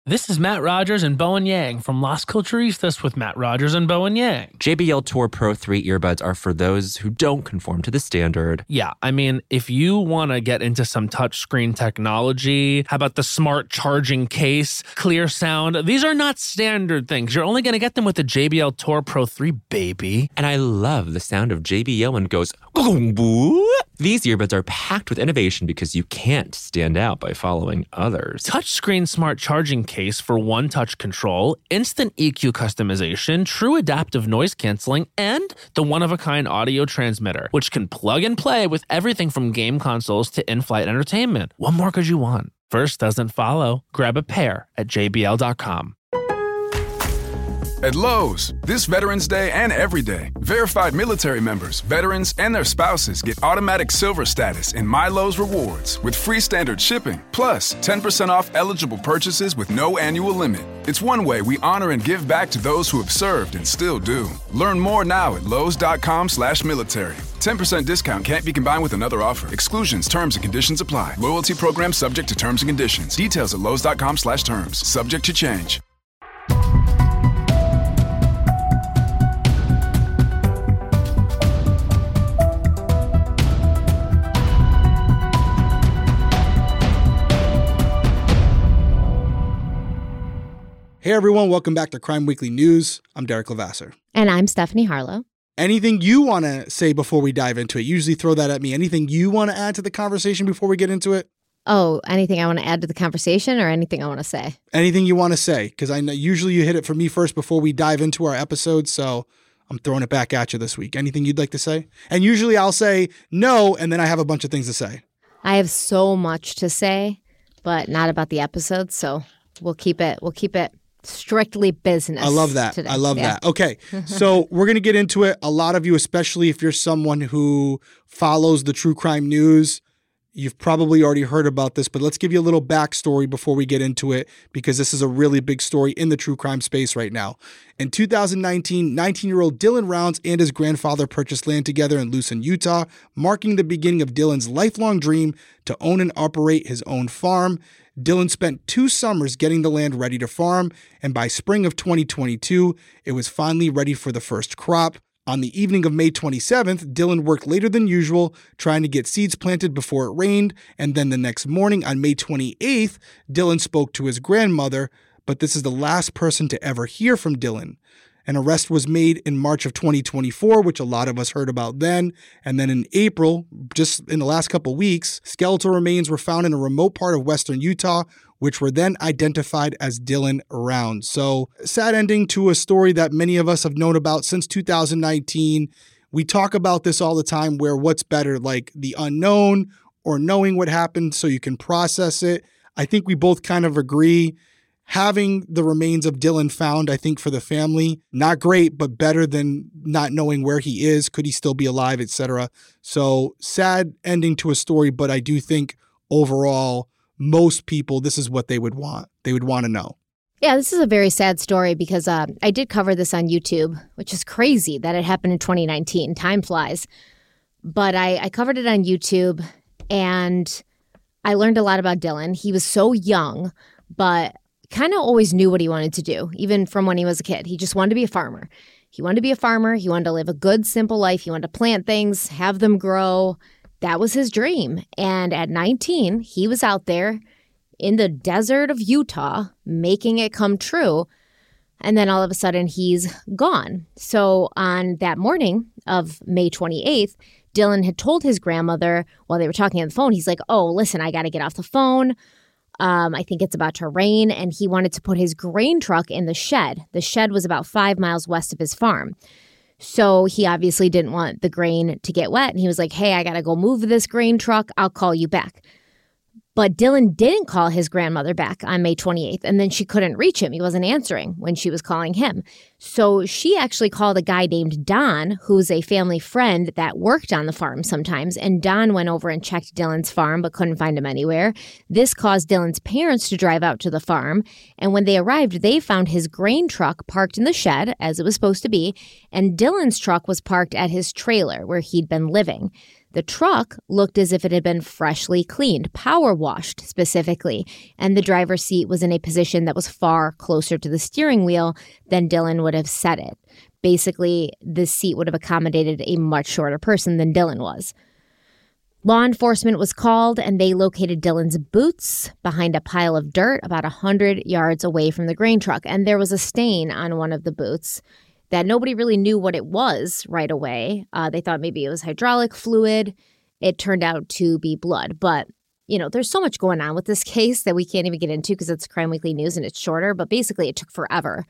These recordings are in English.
This is Matt Rogers and Bowen Yang from Las Culturistas with Matt Rogers and Bowen Yang. JBL Tour Pro 3 earbuds are for those who don't conform to the standard. Yeah, I mean, if you want to get into some touchscreen technology, how about the smart charging case, clear sound? These are not standard things. You're only going to get them with the JBL Tour Pro 3, baby. And I love the sound of JBL when it goes, "Gong-boo." These earbuds are packed with innovation because you can't stand out by following others. Touchscreen smart charging case for one-touch control, instant EQ customization, true adaptive noise canceling, and the one-of-a-kind audio transmitter, which can plug and play with everything from game consoles to in-flight entertainment. What more could you want? First doesn't follow. Grab a pair at jbl.com. At Lowe's, this Veterans Day and every day, verified military members, veterans, and their spouses get automatic silver status in My Lowe's Rewards with free standard shipping, plus 10% off eligible purchases with no annual limit. It's one way we honor and give back to those who have served and still do. Learn more now at lowes.com/military. 10% discount can't be combined with another offer. Exclusions, terms, and conditions apply. Loyalty program subject to terms and conditions. Details at lowes.com/terms. Subject to change. Hey everyone, welcome back to Crime Weekly News. I'm Derek Levasseur. And I'm Stephanie Harlow. Anything you want to say before we dive into it? Usually throw that at me. Anything you want to add to the conversation before we get into it? Oh, anything I want to add to the conversation or anything I want to say? Anything you want to say, because I know usually you hit it for me first before we dive into our episode, so I'm throwing it back at you this week. Anything you'd like to say? And usually I'll say no, and then I have a bunch of things to say. I have so much to say, but not about the episode, so we'll keep it strictly business. I love that. Today. I love that. Okay, so we're going to get into it. A lot of you, especially if you're someone who follows the true crime news, you've probably already heard about this, but let's give you a little backstory before we get into it, because this is a really big story in the true crime space right now. In 2019, 19-year-old Dylan Rounds and his grandfather purchased land together in Lucin, Utah, marking the beginning of Dylan's lifelong dream to own and operate his own farm. Dylan spent 2 summers getting the land ready to farm, and by spring of 2022, it was finally ready for the first crop. On the evening of May 27th, Dylan worked later than usual, trying to get seeds planted before it rained, and then the next morning, on May 28th, Dylan spoke to his grandmother, but this is the last person to ever hear from Dylan. An arrest was made in March of 2024, which a lot of us heard about then. And then in April, just in the last couple weeks, skeletal remains were found in a remote part of western Utah, which were then identified as Dylan Rounds. So, sad ending to a story that many of us have known about since 2019. We talk about this all the time, where what's better, like the unknown or knowing what happened so you can process it. I think we both kind of agree. Having the remains of Dylan found, I think, for the family, not great, but better than not knowing where he is. Could he still be alive, etc. So sad ending to a story, but I do think overall, most people, this is what they would want. They would want to know. Yeah, this is a very sad story because I did cover this on YouTube, which is crazy that it happened in 2019. Time flies. But I covered it on YouTube, and I learned a lot about Dylan. He was so young, but kind of always knew what he wanted to do, even from when he was a kid. He just wanted to be a farmer. He wanted to be a farmer. He wanted to live a good, simple life. He wanted to plant things, have them grow. That was his dream. And at 19, he was out there in the desert of Utah making it come true. And then all of a sudden, he's gone. So on that morning of May 28th, Dylan had told his grandmother while they were talking on the phone, he's like, oh, listen, I got to get off the phone. I think it's about to rain, and he wanted to put his grain truck in the shed. The shed was about 5 miles west of his farm. So he obviously didn't want the grain to get wet, and he was like, hey, I got to go move this grain truck. I'll call you back. But Dylan didn't call his grandmother back on May 28th, and then she couldn't reach him. He wasn't answering when she was calling him. So she actually called a guy named Don, who's a family friend that worked on the farm sometimes, and Don went over and checked Dylan's farm but couldn't find him anywhere. This caused Dylan's parents to drive out to the farm, and when they arrived, they found his grain truck parked in the shed, as it was supposed to be, and Dylan's truck was parked at his trailer where he'd been living. The truck looked as if it had been freshly cleaned, power washed specifically, and the driver's seat was in a position that was far closer to the steering wheel than Dylan would have set it. Basically, the seat would have accommodated a much shorter person than Dylan was. Law enforcement was called, and they located Dylan's boots behind a pile of dirt about 100 yards away from the grain truck, and there was a stain on one of the boots that nobody really knew what it was right away. They thought maybe it was hydraulic fluid. It turned out to be blood. But, there's so much going on with this case that we can't even get into because it's Crime Weekly News and it's shorter. But basically, it took forever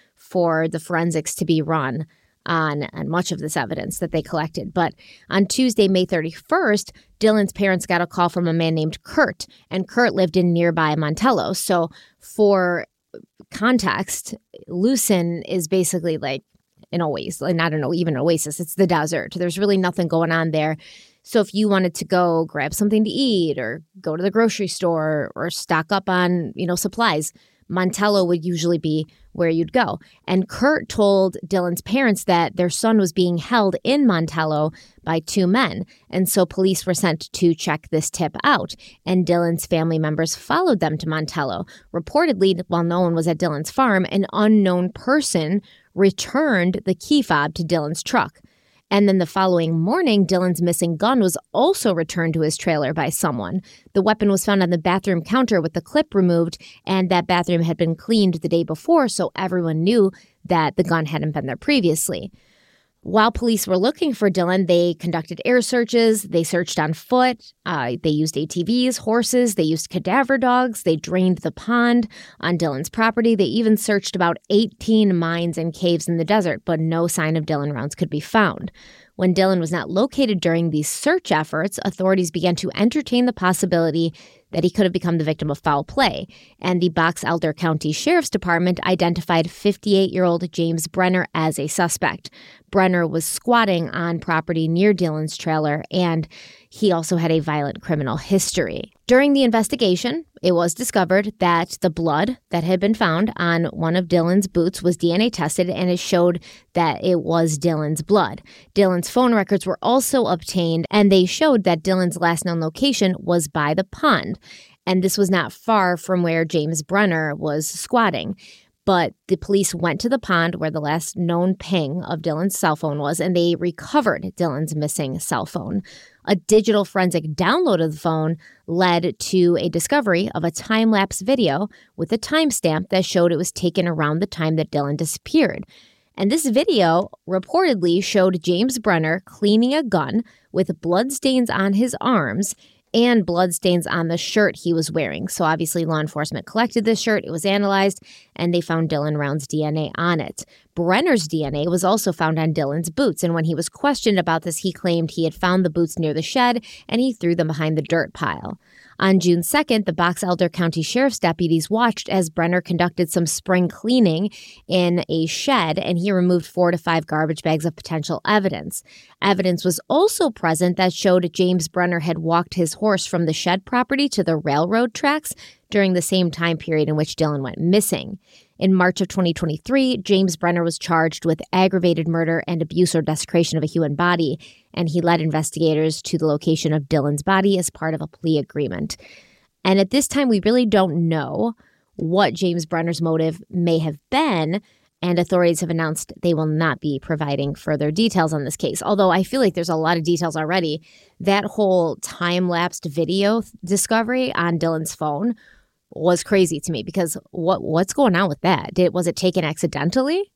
for the forensics to be run on much of this evidence that they collected. But on Tuesday, May 31st, Dylan's parents got a call from a man named Kurt, and Kurt lived in nearby Montello. So for context, Lucin is basically like an oasis, like not even an oasis, it's the desert. There's really nothing going on there. So if you wanted to go grab something to eat or go to the grocery store or stock up on, supplies, Montello would usually be where you'd go. And Kurt told Dylan's parents that their son was being held in Montello by two men. And so police were sent to check this tip out. And Dylan's family members followed them to Montello. Reportedly, while no one was at Dylan's farm, an unknown person returned the key fob to Dylan's truck. And then the following morning, Dylan's missing gun was also returned to his trailer by someone. The weapon was found on the bathroom counter with the clip removed, and that bathroom had been cleaned the day before, so everyone knew that the gun hadn't been there previously. While police were looking for Dylan, they conducted air searches, they searched on foot, they used ATVs, horses, they used cadaver dogs, they drained the pond on Dylan's property, they even searched about 18 mines and caves in the desert, but no sign of Dylan rounds could be found. When Dylan was not located during these search efforts, authorities began to entertain the possibility that he could have become the victim of foul play, and the Box Elder County Sheriff's Department identified 58-year-old James Brenner as a suspect. Brenner was squatting on property near Dylan's trailer, and he also had a violent criminal history. During the investigation, it was discovered that the blood that had been found on one of Dylan's boots was DNA tested, and it showed that it was Dylan's blood. Dylan's phone records were also obtained, and they showed that Dylan's last known location was by the pond. And this was not far from where James Brenner was squatting. But the police went to the pond where the last known ping of Dylan's cell phone was, and they recovered Dylan's missing cell phone. A digital forensic download of the phone led to a discovery of a time-lapse video with a timestamp that showed it was taken around the time that Dylan disappeared. And this video reportedly showed James Brenner cleaning a gun with bloodstains on his arms and bloodstains on the shirt he was wearing. So obviously law enforcement collected this shirt, it was analyzed, and they found Dylan Round's DNA on it. Brenner's DNA was also found on Dylan's boots, and when he was questioned about this, he claimed he had found the boots near the shed and he threw them behind the dirt pile. On June 2nd, the Box Elder County Sheriff's deputies watched as Brenner conducted some spring cleaning in a shed, and he removed 4 to 5 garbage bags of potential evidence. Evidence was also present that showed James Brenner had walked his horse from the shed property to the railroad tracks during the same time period in which Dylan went missing. In March of 2023, James Brenner was charged with aggravated murder and abuse or desecration of a human body, and he led investigators to the location of Dylan's body as part of a plea agreement. And at this time, we really don't know what James Brenner's motive may have been, and authorities have announced they will not be providing further details on this case. Although I feel like there's a lot of details already. That whole time-lapsed video discovery on Dylan's phone was crazy to me, because what's going on with that? Was it taken accidentally?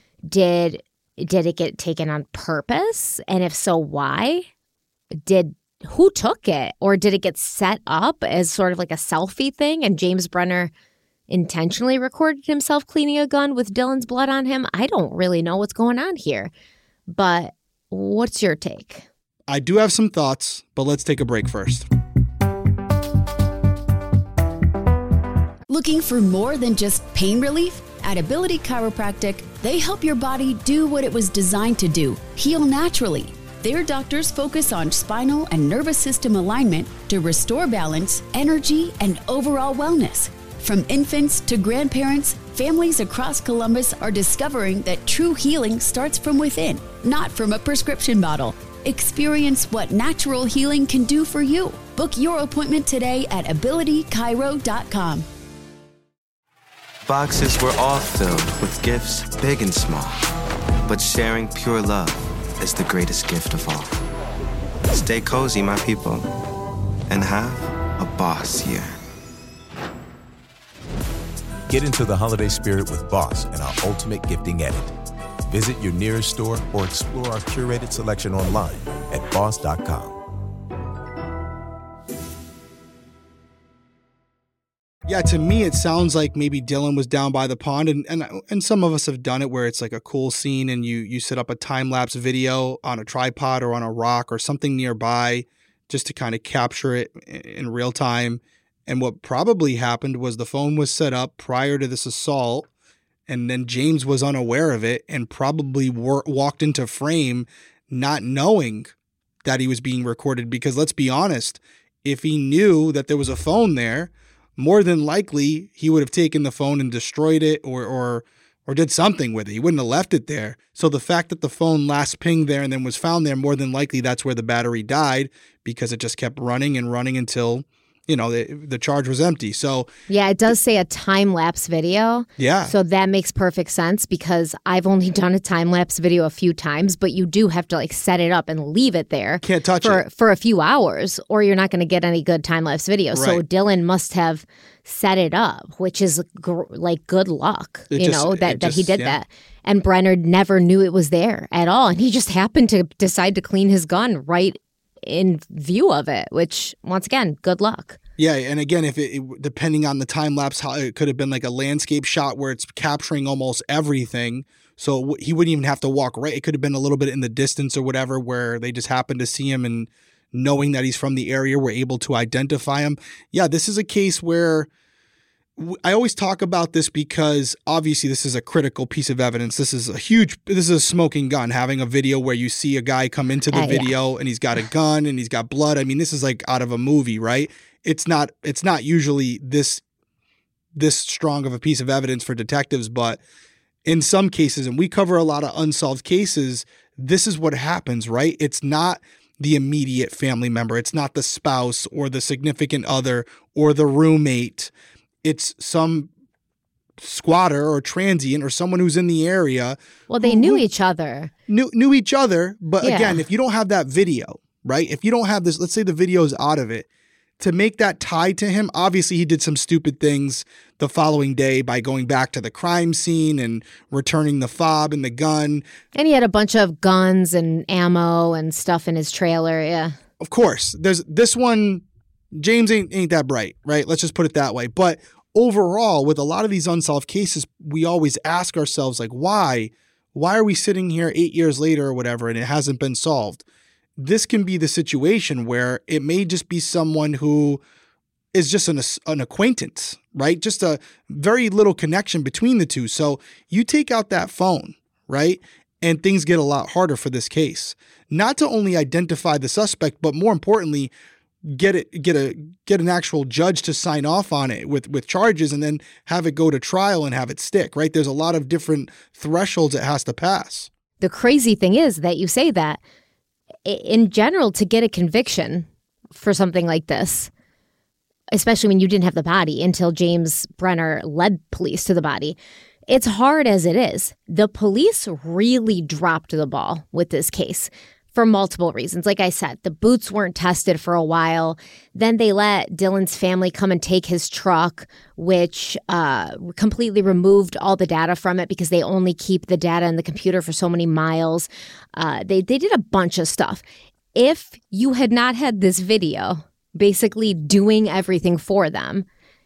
Did it get taken on purpose? And if so, why? Who took it? Or did it get set up as sort of like a selfie thing and James Brenner intentionally recorded himself cleaning a gun with Dylan's blood on him? I don't really know what's going on here. But what's your take? I do have some thoughts, but let's take a break first. Looking for more than just pain relief? At Ability Chiropractic, they help your body do what it was designed to do, heal naturally. Their doctors focus on spinal and nervous system alignment to restore balance, energy, and overall wellness. From infants to grandparents, families across Columbus are discovering that true healing starts from within, not from a prescription bottle. Experience what natural healing can do for you. Book your appointment today at abilitychiro.com. Boxes were all filled with gifts, big and small. But sharing pure love is the greatest gift of all. Stay cozy, my people, and have a boss year. Get into the holiday spirit with Boss and our Ultimate Gifting Edit. Visit your nearest store or explore our curated selection online at boss.com. Yeah, to me, it sounds like maybe Dylan was down by the pond, and some of us have done it where it's like a cool scene and you set up a time-lapse video on a tripod or on a rock or something nearby just to kind of capture it in real time. And what probably happened was the phone was set up prior to this assault, and then James was unaware of it and probably walked into frame not knowing that he was being recorded. Because let's be honest, if he knew that there was a phone there, more than likely he would have taken the phone and destroyed it or did something with it. He wouldn't have left it there. So the fact that the phone last pinged there and then was found there, more than likely that's where the battery died, because it just kept running and running until, the charge was empty. So yeah, it does say a time-lapse video. Yeah. So that makes perfect sense, because I've only done a time-lapse video a few times, but you do have to set it up and leave it there. Can't touch it. For a few hours, or you're not going to get any good time-lapse video. Right. So Dylan must have set it up, which is good luck, that he did that. And Brenner never knew it was there at all. And he just happened to decide to clean his gun right in view of it, which, once again, good luck. Yeah, and again, if it depending on the time lapse, how it could have been like a landscape shot where it's capturing almost everything, so he wouldn't even have to walk right. It could have been a little bit in the distance or whatever, where they just happened to see him, and knowing that he's from the area, were able to identify him. Yeah, this is a case where I always talk about this because obviously this is a critical piece of evidence. This is a smoking gun, having a video where you see a guy come into the video and he's got a gun and he's got blood. I mean, this is like out of a movie, right? It's not usually this strong of a piece of evidence for detectives, but in some cases, and we cover a lot of unsolved cases, this is what happens, right? It's not the immediate family member. It's not the spouse or the significant other or the roommate. It's some squatter or transient or someone who's in the area. Well, they knew each other. Knew each other. But again, if you don't have that video, right? If you don't have this, let's say the video's out of it, to make that tie to him, obviously he did some stupid things the following day by going back to the crime scene and returning the fob and the gun. And he had a bunch of guns and ammo and stuff in his trailer, yeah. Of course. There's this one, James ain't that bright, right? Let's just put it that way. But overall, with a lot of these unsolved cases, we always ask ourselves, why? Why are we sitting here 8 years later or whatever and it hasn't been solved? This can be the situation where it may just be someone who is just an acquaintance, right? Just a very little connection between the two. So you take out that phone, right? And things get a lot harder for this case. Not to only identify the suspect, but more importantly, get an actual judge to sign off on it with charges, and then have it go to trial and have it stick, right? There's a lot of different thresholds it has to pass. The crazy thing is that you say that, in general, to get a conviction for something like this, especially when you didn't have the body until James Brenner led police to the body, it's hard as it is. The police really dropped the ball with this case for multiple reasons. Like I said, the boots weren't tested for a while. Then they let Dylan's family come and take his truck, which completely removed all the data from it because they only keep the data in the computer for so many miles. They did a bunch of stuff. If you had not had this video basically doing everything for them,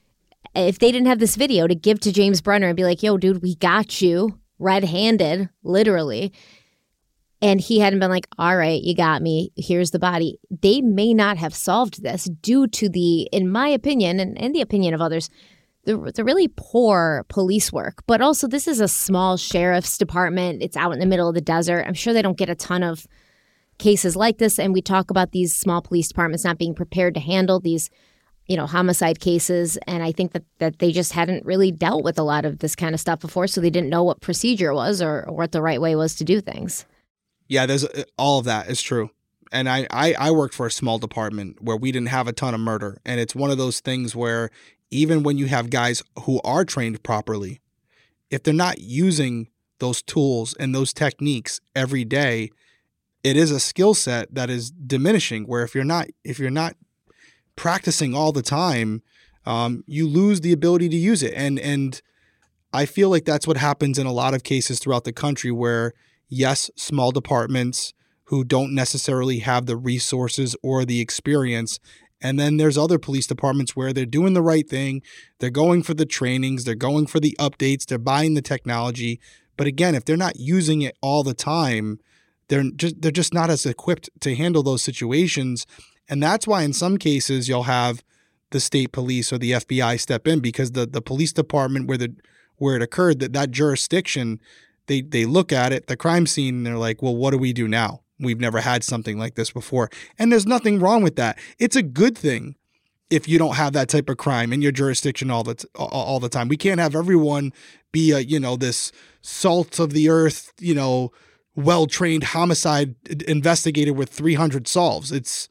if they didn't have this video to give to James Brenner and be like, yo, dude, we got you red-handed, literally, and he hadn't been like, all right, you got me, here's the body, they may not have solved this due to the, in my opinion, and in the opinion of others, the really poor police work. But also, this is a small sheriff's department. It's out in the middle of the desert. I'm sure they don't get a ton of cases like this. And we talk about these small police departments not being prepared to handle these, homicide cases. And I think that they just hadn't really dealt with a lot of this kind of stuff before. So they didn't know what procedure was or what the right way was to do things. Yeah, there's all of that is true. And I worked for a small department where we didn't have a ton of murder. And it's one of those things where even when you have guys who are trained properly, if they're not using those tools and those techniques every day, it is a skill set that is diminishing, where if you're not practicing all the time, you lose the ability to use it. And I feel like that's what happens in a lot of cases throughout the country where, yes, small departments who don't necessarily have the resources or the experience. And then there's other police departments where they're doing the right thing. They're going for the trainings. They're going for the updates. They're buying the technology. But again, if they're not using it all the time, they're just not as equipped to handle those situations. And that's why in some cases you'll have the state police or the FBI step in, because the police department where it occurred, that jurisdiction, they look at it, the crime scene, and they're like, well, what do we do now? We've never had something like this before. And there's nothing wrong with that. It's a good thing if you don't have that type of crime in your jurisdiction all the time. We can't have everyone be this salt of the earth, well-trained homicide investigator with 300 solves. It's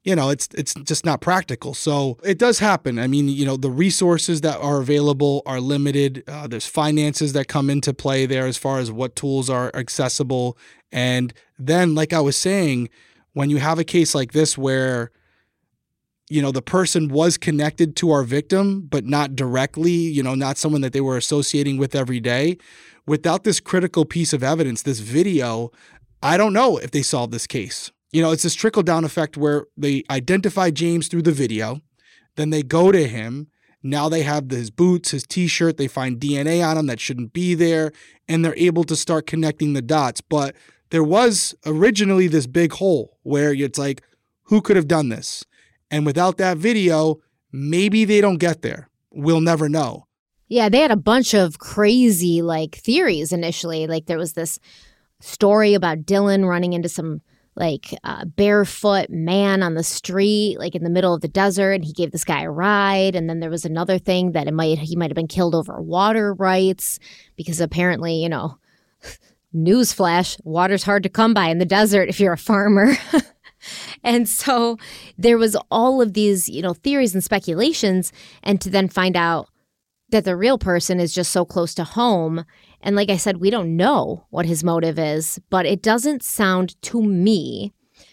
just not practical. So it does happen. I mean, the resources that are available are limited. There's finances that come into play there as far as what tools are accessible. And then, like I was saying, when you have a case like this where, the person was connected to our victim, but not directly, not someone that they were associating with every day, without this critical piece of evidence, this video, I don't know if they solved this case. It's this trickle-down effect where they identify James through the video, then they go to him, now they have his boots, his T-shirt, they find DNA on him that shouldn't be there, and they're able to start connecting the dots. But there was originally this big hole where it's like, who could have done this? And without that video, maybe they don't get there. We'll never know. Yeah, they had a bunch of crazy theories initially. There was this story about Dylan running into some barefoot man on the street, in the middle of the desert, and he gave this guy a ride. And then there was another thing that he might have been killed over water rights, because apparently, newsflash, water's hard to come by in the desert if you're a farmer. And so there was all of these, theories and speculations, and to then find out that the real person is just so close to home. And like I said, we don't know what his motive is, but it doesn't sound to me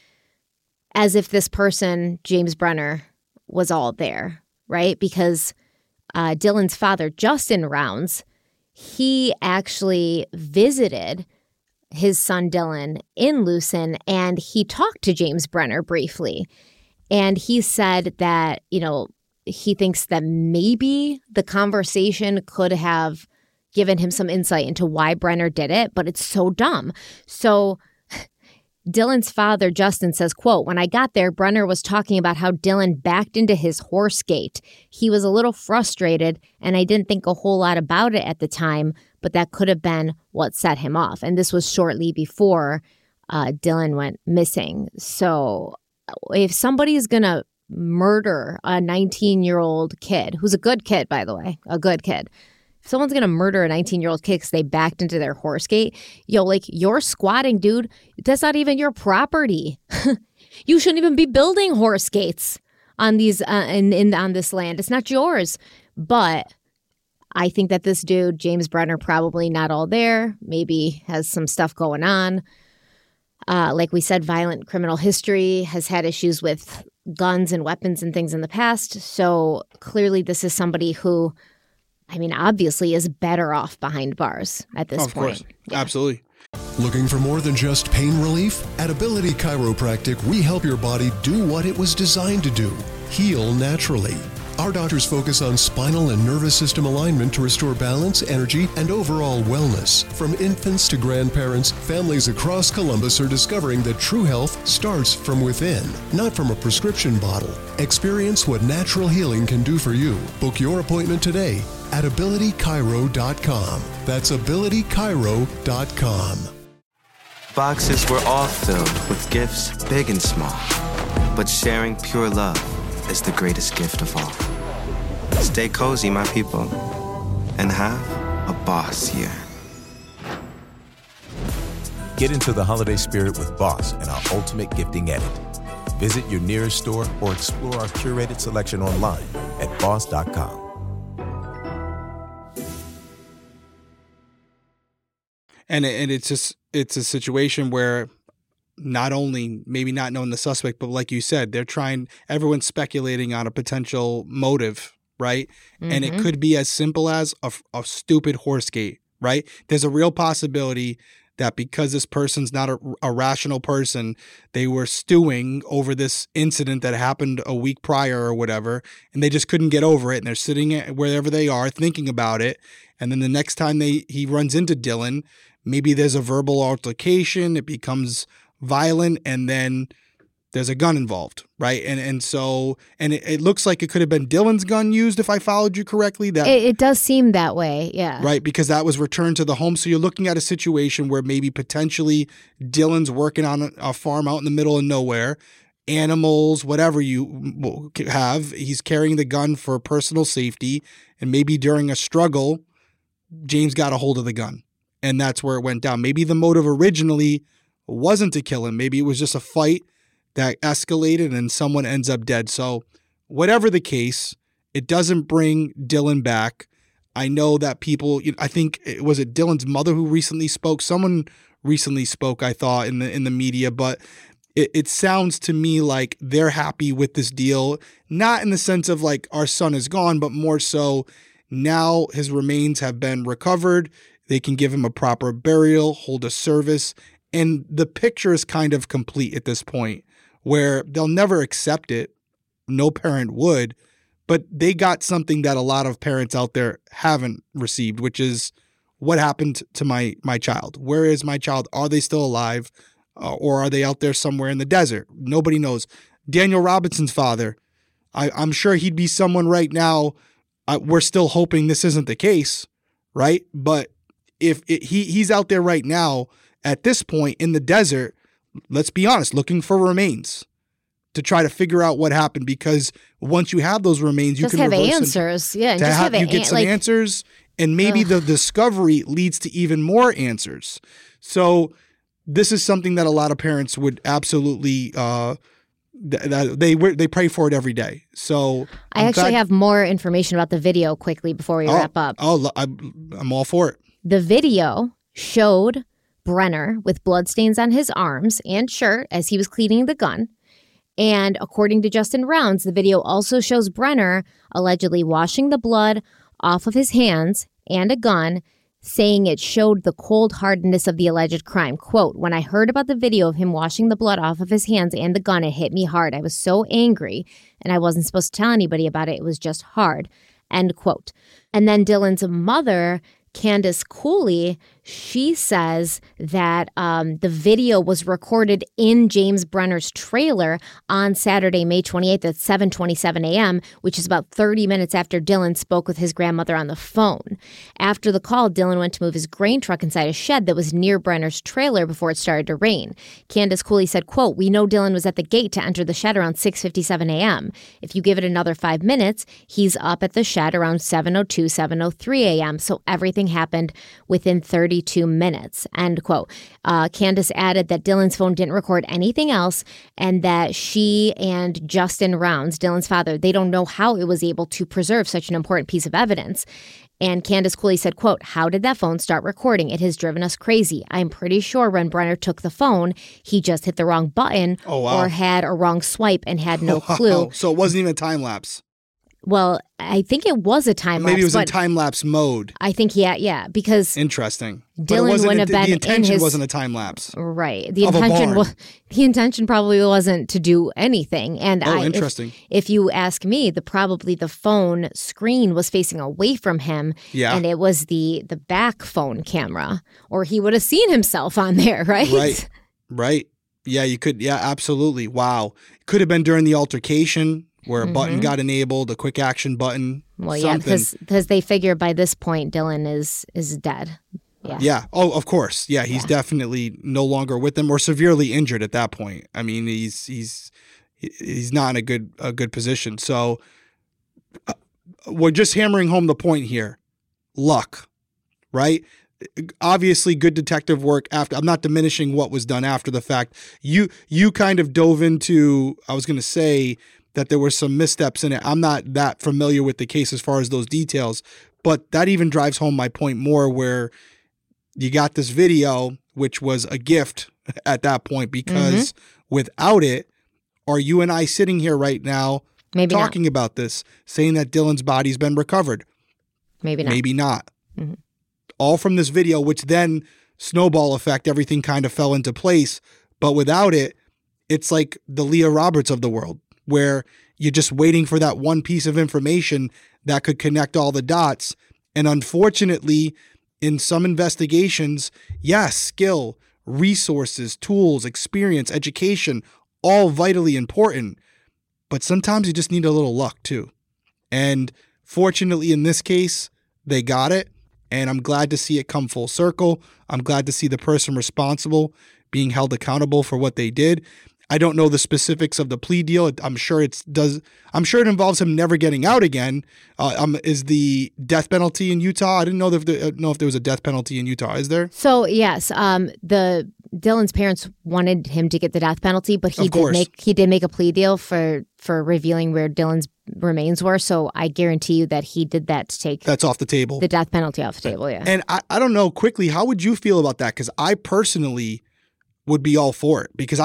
as if this person, James Brenner, was all there, right? Because Dylan's father, Justin Rounds, he actually visited his son Dylan in Lucin, and he talked to James Brenner briefly. And he said that, he thinks that maybe the conversation could have given him some insight into why Brenner did it, but it's so dumb. So Dylan's father, Justin, says, quote, "When I got there, Brenner was talking about how Dylan backed into his horse gate. He was a little frustrated, and I didn't think a whole lot about it at the time, but that could have been what set him off." And this was shortly before Dylan went missing. So if somebody is going to murder a 19-year-old kid, who's a good kid, by the way, a good kid, if someone's going to murder a 19-year-old kid because they backed into their horse gate, you're squatting, dude. That's not even your property. You shouldn't even be building horse gates on these on this land. It's not yours. But I think that this dude, James Brenner, probably not all there. Maybe has some stuff going on. Like we said, violent criminal history, has had issues with guns and weapons and things in the past. So clearly this is somebody who, obviously is better off behind bars at this point. Of course. Yeah. Absolutely. Looking for more than just pain relief? At Ability Chiropractic, we help your body do what it was designed to do, heal naturally. Our doctors focus on spinal and nervous system alignment to restore balance, energy, and overall wellness. From infants to grandparents, families across Columbus are discovering that true health starts from within, not from a prescription bottle. Experience what natural healing can do for you. Book your appointment today at abilitychiro.com. That's abilitychiro.com. Boxes were all filled with gifts, big and small. But sharing pure love is the greatest gift of all. Stay cozy, my people, and have a boss year. Get into the holiday spirit with Boss and our Ultimate Gifting Edit. Visit your nearest store or explore our curated selection online at boss.com. And it's a situation where not only maybe not knowing the suspect, but like you said, everyone's speculating on a potential motive, right? Mm-hmm. And it could be as simple as a stupid horse gate, right? There's a real possibility that because this person's not a rational person, they were stewing over this incident that happened a week prior or whatever, and they just couldn't get over it. And they're sitting wherever they are thinking about it. And then the next time he runs into Dylan, maybe there's a verbal altercation, it becomes violent, and then there's a gun involved, right? And so it looks like it could have been Dylan's gun used, if I followed you correctly. That it does seem that way, yeah. Right, because that was returned to the home. So you're looking at a situation where maybe potentially Dylan's working on a farm out in the middle of nowhere, animals, whatever you have. He's carrying the gun for personal safety, and maybe during a struggle, James got a hold of the gun, and that's where it went down. Maybe the motive originally wasn't to kill him. Maybe it was just a fight that escalated and someone ends up dead. So whatever the case, it doesn't bring Dylan back. I know that people, I think, was it Dylan's mother who recently spoke? Someone recently spoke, I thought, in the media, but it sounds to me like they're happy with this deal, not in the sense of like our son is gone, but more so now his remains have been recovered. They can give him a proper burial, hold a service, and the picture is kind of complete at this point, where they'll never accept it. No parent would, but they got something that a lot of parents out there haven't received, which is what happened to my child. Where is my child? Are they still alive? Or are they out there somewhere in the desert? Nobody knows. Daniel Robinson's father, I'm sure he'd be someone right now. We're still hoping this isn't the case, right? But if he's out there right now at this point in the desert, let's be honest, looking for remains to try to figure out what happened, because once you have those remains, you can have answers. You get some answers, and maybe the discovery leads to even more answers. So this is something that a lot of parents would absolutely they pray for it every day. So I actually have more information about the video quickly before we wrap up. I'm all for it. The video showed Brenner with bloodstains on his arms and shirt as he was cleaning the gun. And according to Justin Rounds, the video also shows Brenner allegedly washing the blood off of his hands and a gun, saying it showed the cold hardness of the alleged crime. Quote, "When I heard about the video of him washing the blood off of his hands and the gun, it hit me hard. I was so angry, and I wasn't supposed to tell anybody about it. It was just hard." End quote. And then Dylan's mother, Candace Cooley, she says that the video was recorded in James Brenner's trailer on Saturday, May 28th at 7:27 a.m., which is about 30 minutes after Dylan spoke with his grandmother on the phone. After the call, Dylan went to move his grain truck inside a shed that was near Brenner's trailer before it started to rain. Candace Cooley said, quote, "We know Dylan was at the gate to enter the shed around 6:57 a.m. If you give it another 5 minutes, he's up at the shed around 7:02, 7:03 a.m., so everything happened within 32 minutes, end quote. Candace added that Dylan's phone didn't record anything else, and that she and Justin Rounds, Dylan's father, they don't know how it was able to preserve such an important piece of evidence. And Candace Cooley said, quote, "How did that phone start recording? It has driven us crazy. I'm pretty sure when Brenner took the phone, he just hit the wrong button or had a wrong swipe and had no clue." So it wasn't even a time lapse. Well, I think it was a time lapse. Maybe it was in time lapse mode. I think, yeah, because interesting. Dylan wouldn't have been the intention in his, wasn't a time lapse. Right. The intention probably wasn't to do anything. And interesting. If you ask me, probably the phone screen was facing away from him. Yeah. And it was the back phone camera, or he would have seen himself on there, right? Right. Yeah, you could. Yeah, absolutely. Wow. It could have been during the altercation, where a button got enabled, a quick action button. Well, something. yeah, because they figure by this point Dylan is dead. Yeah. Yeah. Oh, of course. Yeah, he's definitely no longer with them, or severely injured at that point. I mean, he's not in a good position. So we're just hammering home the point here. Luck, right? obviously good detective work after. I'm not diminishing what was done after the fact. You kind of dove into, I was going to say that there were some missteps in it. I'm not that familiar with the case as far as those details, but that even drives home my point more, where you got this video, which was a gift at that point, because without it, are you and I sitting here right now talking about this, saying that Dylan's body's been recovered? Maybe not. Maybe not. All from this video, which then snowball effect, everything kind of fell into place. But without it, it's like the Leah Roberts of the world, where you're just waiting for that one piece of information that could connect all the dots. And unfortunately, in some investigations, yes, skill, resources, tools, experience, education, all vitally important. But sometimes you just need a little luck too. And fortunately, in this case, they got it. And I'm glad to see it come full circle. I'm glad to see the person responsible being held accountable for what they did. I don't know the specifics of the plea deal. I'm sure it involves him never getting out again. Is the death penalty in Utah? I didn't know if there was a death penalty in Utah. Is there? So yes, Dylan's parents wanted him to get the death penalty, but he did make a plea deal for revealing where Dylan's remains were. So I guarantee you that he did that to take that's off the table. The death penalty off the table. Yeah. And I don't know, quickly, how would you feel about that? Because I personally would be all for it, because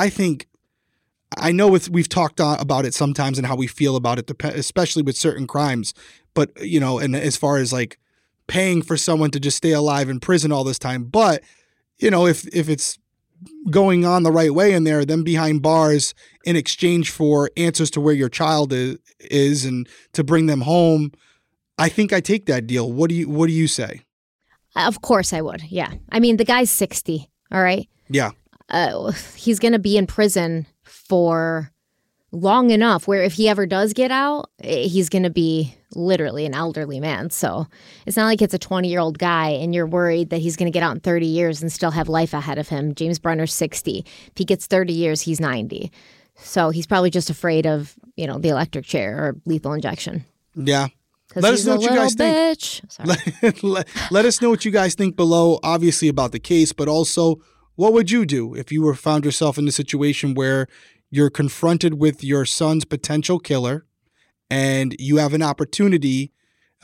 I know we've talked about it sometimes and how we feel about it, especially with certain crimes. But, and as far as like paying for someone to just stay alive in prison all this time. But, if it's going on the right way in there, then behind bars in exchange for answers to where your child is and to bring them home, I think I take that deal. What do you say? Of course I would. Yeah. I mean, the guy's 60. All right. Yeah. He's going to be in prison for long enough where if he ever does get out, he's going to be literally an elderly man. So it's not like it's a 20-year-old guy and you're worried that he's going to get out in 30 years and still have life ahead of him. James Brenner's 60. If he gets 30 years, he's 90. So he's probably just afraid of, the electric chair or lethal injection. Yeah. Let us know what you guys think. Let us know what you guys think below, obviously, about the case, but also, what would you do if you found yourself in a situation where you're confronted with your son's potential killer and you have an opportunity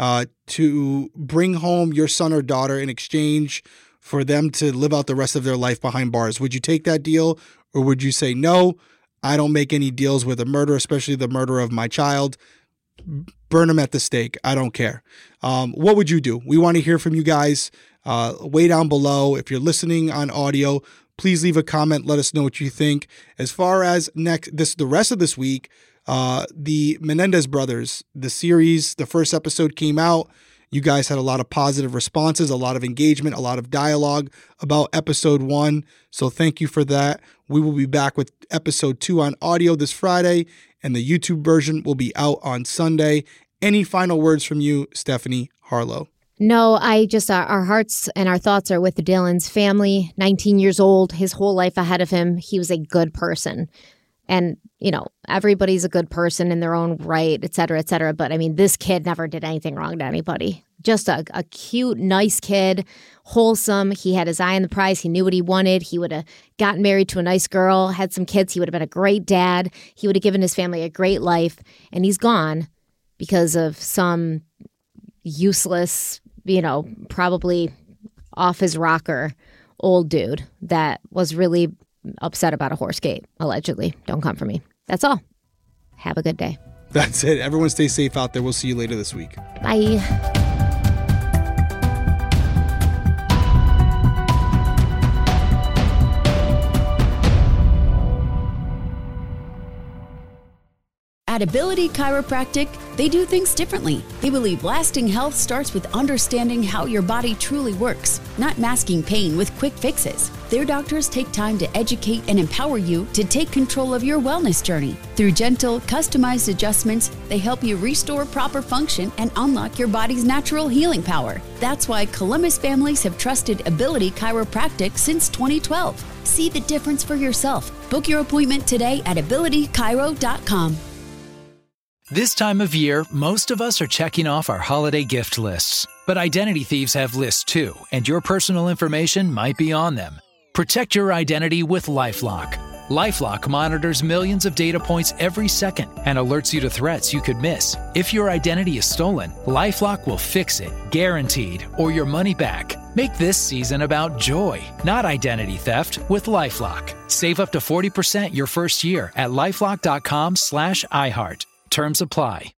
to bring home your son or daughter in exchange for them to live out the rest of their life behind bars? Would you take that deal, or would you say, no, I don't make any deals with a murder, especially the murder of my child? Burn them at the stake. I don't care. What would you do? We want to hear from you guys way down below. If you're listening on audio, please leave a comment. Let us know what you think. As far as the rest of this week, the Menendez brothers, the series, the first episode came out. You guys had a lot of positive responses, a lot of engagement, a lot of dialogue about episode 1. So thank you for that. We will be back with episode 2 on audio this Friday, and the YouTube version will be out on Sunday. Any final words from you, Stephanie Harlow? No, our hearts and our thoughts are with the Dylan's family. 19 years old, his whole life ahead of him. He was a good person. And, everybody's a good person in their own right, et cetera, et cetera. But I mean, this kid never did anything wrong to anybody. Just a cute, nice kid, wholesome. He had his eye on the prize. He knew what he wanted. He would have gotten married to a nice girl, had some kids. He would have been a great dad. He would have given his family a great life. And he's gone because of some useless, probably off his rocker old dude that was really upset about a horse gate, allegedly. Don't come for me. That's all. Have a good day. That's it. Everyone stay safe out there. We'll see you later this week. Bye. At Ability Chiropractic, they do things differently. They believe lasting health starts with understanding how your body truly works, not masking pain with quick fixes. Their doctors take time to educate and empower you to take control of your wellness journey. Through gentle, customized adjustments, they help you restore proper function and unlock your body's natural healing power. That's why Columbus families have trusted Ability Chiropractic since 2012. See the difference for yourself. Book your appointment today at abilitychiro.com. This time of year, most of us are checking off our holiday gift lists. But identity thieves have lists too, and your personal information might be on them. Protect your identity with LifeLock. LifeLock monitors millions of data points every second and alerts you to threats you could miss. If your identity is stolen, LifeLock will fix it, guaranteed, or your money back. Make this season about joy, not identity theft, with LifeLock. Save up to 40% your first year at LifeLock.com/iHeart. Terms apply.